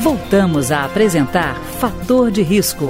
Voltamos a apresentar Fator de Risco.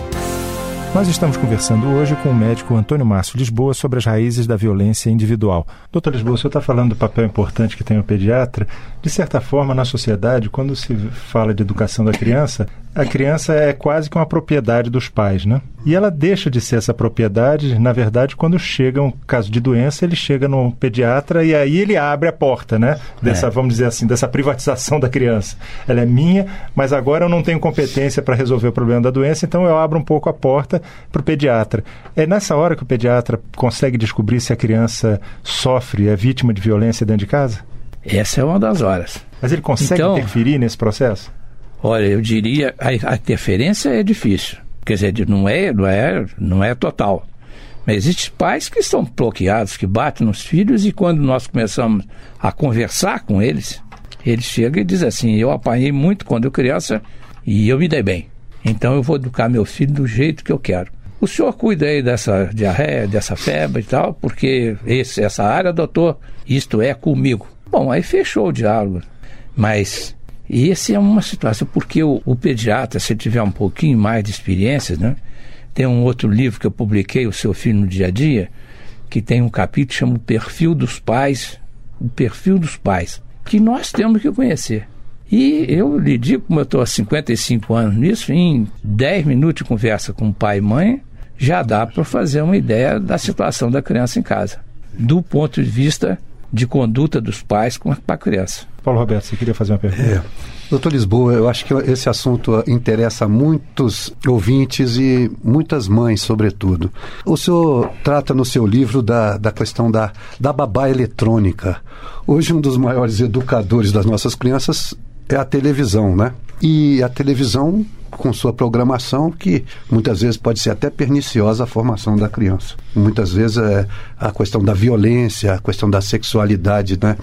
Nós estamos conversando hoje com o médico Antônio Márcio Lisboa sobre as raízes da violência individual. Doutor Lisboa, o senhor está falando do papel importante que tem o pediatra. De certa forma, na sociedade, quando se fala de educação da criança, a criança é quase que uma propriedade dos pais, né? E ela deixa de ser essa propriedade, na verdade, quando chega um caso de doença, ele chega no pediatra e aí ele abre a porta, né? Vamos dizer assim, dessa privatização da criança. Ela é minha, mas agora eu não tenho competência para resolver o problema da doença, então eu abro um pouco a porta para o pediatra. É nessa hora que o pediatra consegue descobrir se a criança sofre, é vítima de violência dentro de casa? Essa é uma das horas. Mas ele consegue interferir nesse processo? Olha, eu diria, a interferência é difícil. Quer dizer, não é total. Mas existem pais que estão bloqueados, que batem nos filhos, e quando nós começamos a conversar com eles, eles chegam e dizem assim: eu apanhei muito quando eu criança e eu me dei bem. Então eu vou educar meu filho do jeito que eu quero. O senhor cuida aí dessa diarreia, dessa febre e tal, porque essa área, doutor, isto é comigo. Bom, aí fechou o diálogo. Mas essa é uma situação, porque o pediatra, se tiver um pouquinho mais de experiência, né? Tem um outro livro que eu publiquei, O Seu Filho no Dia a Dia, que tem um capítulo que chama O Perfil dos Pais, que nós temos que conhecer. E eu lhe digo, como eu estou há 55 anos nisso, em 10 minutos de conversa com pai e mãe, já dá para fazer uma ideia da situação da criança em casa, do ponto de vista de conduta dos pais com a criança. Paulo Roberto, você queria fazer uma pergunta? Doutor Lisboa, eu acho que esse assunto interessa muitos ouvintes e muitas mães, sobretudo. O senhor trata no seu livro da questão da babá eletrônica. Hoje, um dos maiores educadores das nossas crianças é a televisão, né? E a televisão, com sua programação, que muitas vezes pode ser até perniciosa à formação da criança. Muitas vezes é a questão da violência, a questão da sexualidade, né?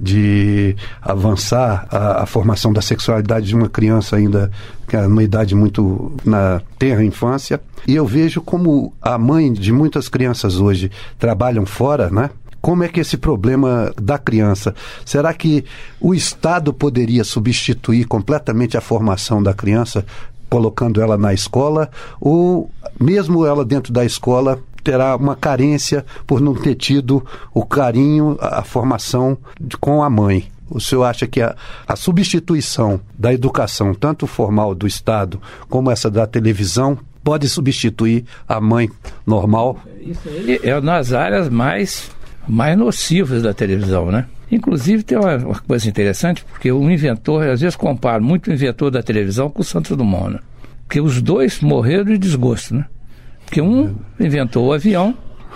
De avançar a formação da sexualidade de uma criança ainda, que é numa idade muito na tenra infância. E eu vejo como a mãe de muitas crianças hoje trabalham fora, né? Como é que esse problema da criança, será que o Estado poderia substituir completamente a formação da criança, colocando ela na escola, ou mesmo ela dentro da escola terá uma carência por não ter tido o carinho, a formação com a mãe? O senhor acha que a substituição da educação, tanto formal do Estado como essa da televisão, pode substituir a mãe normal? Isso aí é nas áreas mais nocivas da televisão, né? Inclusive tem uma coisa interessante, porque o inventor, às vezes compara muito o inventor da televisão com o Santos Dumont, né? Porque os dois morreram de desgosto, né? Porque um inventou o avião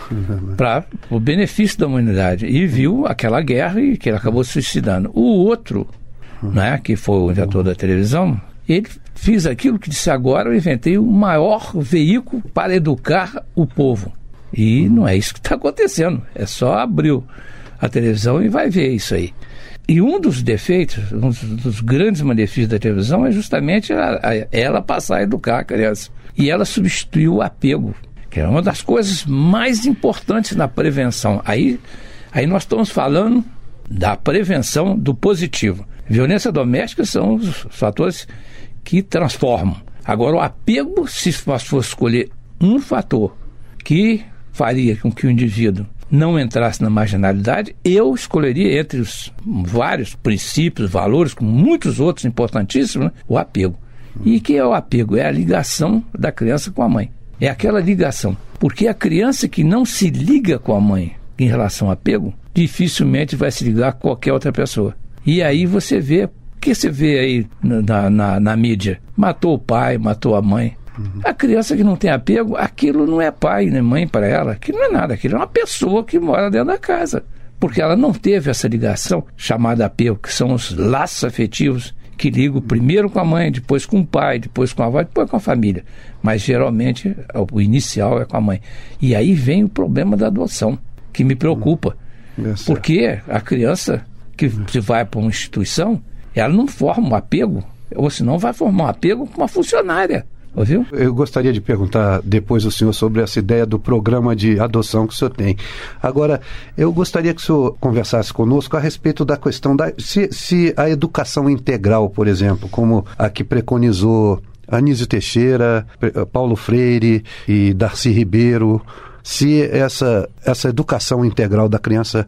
para o benefício da humanidade e viu aquela guerra e que ele acabou se suicidando. O outro, né, que foi o inventor da televisão, ele fez aquilo que disse: agora eu inventei o maior veículo para educar o povo. E não é isso que está acontecendo. É só abrir a televisão e vai ver isso aí. E um dos defeitos, um dos grandes malefícios da televisão é justamente ela passar a educar a criança. E ela substituiu o apego, que é uma das coisas mais importantes na prevenção. Aí nós estamos falando da prevenção do positivo. Violência doméstica são os fatores que transformam. Agora, o apego, se nós fosse escolher um fator que faria com que o indivíduo não entrasse na marginalidade, eu escolheria, entre os vários princípios, valores, como muitos outros importantíssimos, né, o apego. E o que é o apego? É a ligação da criança com a mãe. É aquela ligação. Porque a criança que não se liga com a mãe em relação ao apego, dificilmente vai se ligar com qualquer outra pessoa. E aí você vê, o que você vê aí na mídia? Matou o pai, matou a mãe. A criança que não tem apego, aquilo não é pai nem mãe para ela, aquilo não é nada, aquilo é uma pessoa que mora dentro da casa, porque ela não teve essa ligação chamada apego, que são os laços afetivos que ligam primeiro com a mãe, depois com o pai, depois com a avó, depois com a família, mas geralmente o inicial é com a mãe. E aí vem o problema da adoção, que me preocupa, porque a criança que vai para uma instituição, ela não forma um apego, ou senão vai formar um apego com uma funcionária. Ouviu? Eu gostaria de perguntar depois ao senhor sobre essa ideia do programa de adoção que o senhor tem. Agora, eu gostaria que o senhor conversasse conosco a respeito da questão se a educação integral, por exemplo, como a que preconizou Anísio Teixeira, Paulo Freire e Darcy Ribeiro, se essa educação integral da criança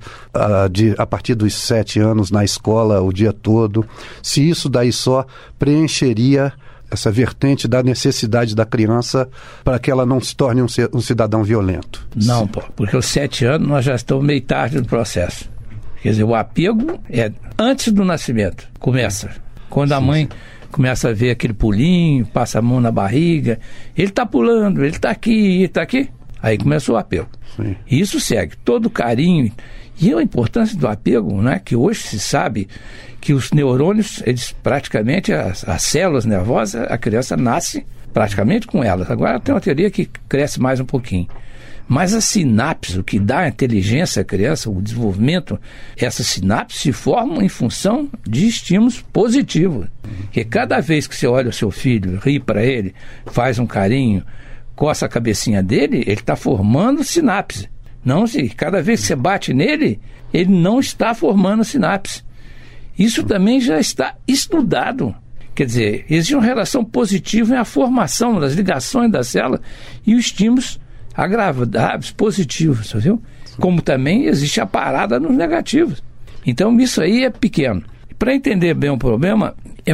a partir dos 7 anos na escola o dia todo, se isso daí só preencheria essa vertente da necessidade da criança para que ela não se torne um cidadão violento. Não, pô, porque aos 7 anos nós já estamos meio tarde no processo. Quer dizer, o apego é antes do nascimento, começa. Quando a mãe começa a ver aquele pulinho, passa a mão na barriga, ele está pulando, ele está aqui, aí começou o apego. Sim. E isso segue, todo carinho. E a importância do apego, né, que hoje se sabe que os neurônios, eles praticamente, as células nervosas, a criança nasce praticamente com elas. Agora tem uma teoria que cresce mais um pouquinho. Mas a sinapse, o que dá a inteligência à criança, o desenvolvimento, essas sinapses se formam em função de estímulos positivos. Porque cada vez que você olha o seu filho, ri para ele, faz um carinho, coça a cabecinha dele, ele está formando sinapse. Não, se cada vez que você bate nele, ele não está formando sinapse. Isso também já está estudado. Quer dizer, existe uma relação positiva em a formação das ligações da célula e os estímulos agradáveis, positivos, viu? Como também existe a parada nos negativos. Então, isso aí é pequeno. Para entender bem o problema,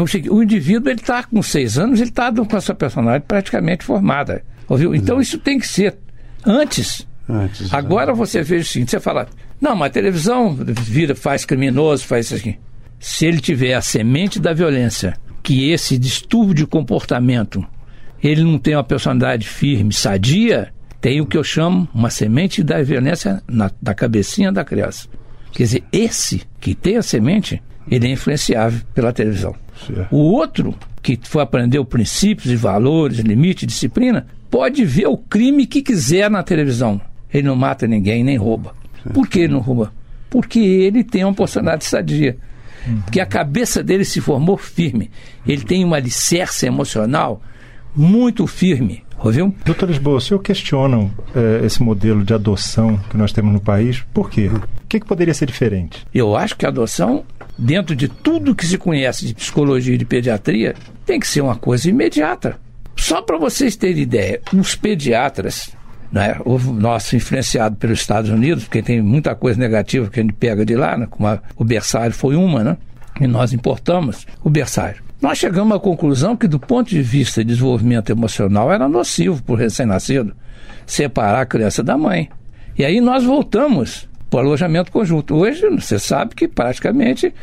o indivíduo ele está com 6 anos, ele está com a sua personalidade praticamente formada. Ouviu? Então, isso tem que ser antes. Agora você veja o seguinte, você fala, não, mas a televisão faz criminoso, faz isso aqui. Se ele tiver a semente da violência, que esse distúrbio de comportamento, ele não tem uma personalidade firme, sadia, tem o que eu chamo uma semente da violência da cabecinha da criança. Quer dizer, esse que tem a semente, ele é influenciável pela televisão. Certo. O outro, que foi aprender os princípios e valores, limite, disciplina, pode ver o crime que quiser na televisão. Ele não mata ninguém, nem rouba. Certo. Por que ele não rouba? Porque ele tem uma personalidade sadia. Porque a cabeça dele se formou firme. Ele tem uma alicerce emocional muito firme. Ouviu? Doutor Lisboa, o senhor questiona esse modelo de adoção que nós temos no país? Por quê? O que poderia ser diferente? Eu acho que a adoção, dentro de tudo que se conhece de psicologia e de pediatria, tem que ser uma coisa imediata. Só para vocês terem ideia, os pediatras, né, o nosso influenciado pelos Estados Unidos, porque tem muita coisa negativa que a gente pega de lá, né, como o berçário foi uma, né, e nós importamos o berçário. Nós chegamos à conclusão que, do ponto de vista de desenvolvimento emocional, era nocivo para o recém-nascido separar a criança da mãe. E aí nós voltamos para o alojamento conjunto. Hoje, você sabe que praticamente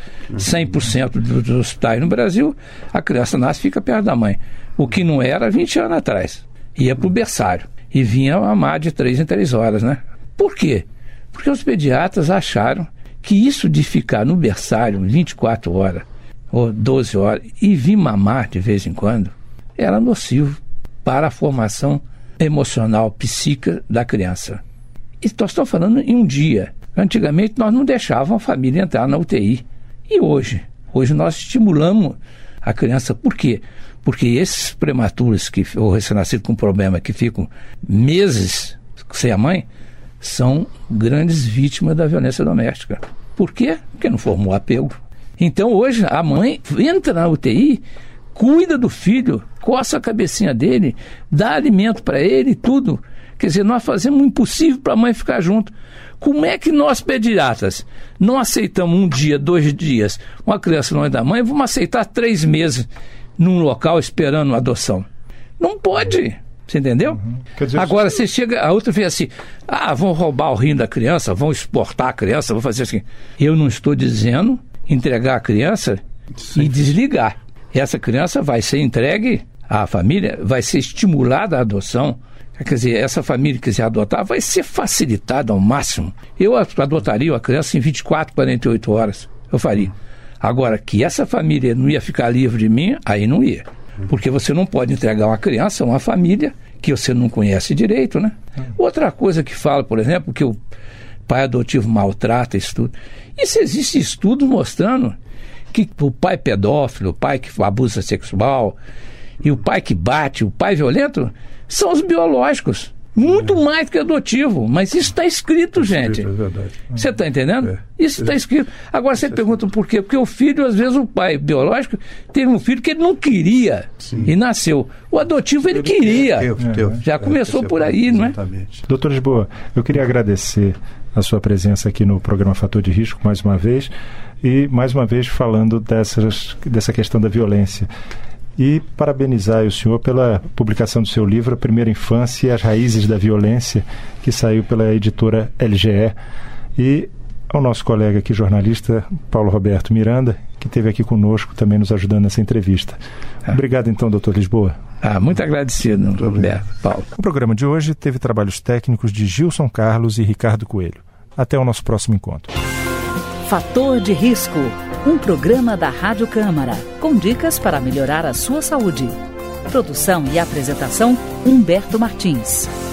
100% dos hospitais no Brasil, a criança nasce e fica perto da mãe. O que não era 20 anos atrás. Ia para o berçário. E vinha mamar de 3 em 3 horas, né? Por quê? Porque os pediatras acharam que isso de ficar no berçário 24 horas, ou 12 horas, e vir mamar de vez em quando, era nocivo para a formação emocional, psíquica da criança. E nós estamos falando em um dia. Antigamente nós não deixávamos a família entrar na UTI. E hoje? Hoje nós estimulamos a criança. Por quê? Porque esses prematuros, ou recém-nascidos com problema, que ficam meses sem a mãe, são grandes vítimas da violência doméstica. Por quê? Porque não formou apego. Então hoje a mãe entra na UTI, cuida do filho, coça a cabecinha dele, dá alimento para ele e tudo. Quer dizer, nós fazemos o impossível para a mãe ficar junto. Como é que nós, pediatras, não aceitamos 1 dia, 2 dias, uma criança longe da mãe, vamos aceitar 3 meses num local esperando uma adoção? Não pode, você entendeu? Quer dizer, agora, você chega, a outra vez assim, vão roubar o rim da criança, vão exportar a criança, vão fazer assim. Eu não estou dizendo entregar a criança e desligar. Essa criança vai ser entregue à família, vai ser estimulada a adoção. Quer dizer, essa família que quiser adotar vai ser facilitada ao máximo. Eu adotaria a criança em 24, 48 horas. Eu faria. Agora, que essa família não ia ficar livre de mim, aí não ia. Porque você não pode entregar uma criança a uma família que você não conhece direito, né? Outra coisa que fala, por exemplo, que o pai adotivo maltrata isso tudo. Isso existe estudos mostrando que o pai pedófilo, o pai que abusa sexual, e o pai que bate, o pai violento, são os biológicos. Muito mais que adotivo, mas isso está escrito, gente. É verdade. Você está entendendo? É. Isso está escrito. Agora você pergunta por quê? Porque o filho, às vezes, o pai biológico teve um filho que ele não queria e nasceu. O adotivo ele queria. Já começou por aí, não é? Exatamente. Doutor Lisboa, eu queria agradecer a sua presença aqui no programa Fator de Risco mais uma vez e mais uma vez falando dessa questão da violência. E parabenizar o senhor pela publicação do seu livro A Primeira Infância e as Raízes da Violência, que saiu pela editora LGE. E ao nosso colega aqui, jornalista Paulo Roberto Miranda, que esteve aqui conosco também nos ajudando nessa entrevista. Obrigado então, doutor Lisboa. Muito agradecido, Roberto. Paulo. O programa de hoje teve trabalhos técnicos de Gilson Carlos e Ricardo Coelho. Até o nosso próximo encontro. Fator de Risco, um programa da Rádio Câmara, com dicas para melhorar a sua saúde. Produção e apresentação, Humberto Martins.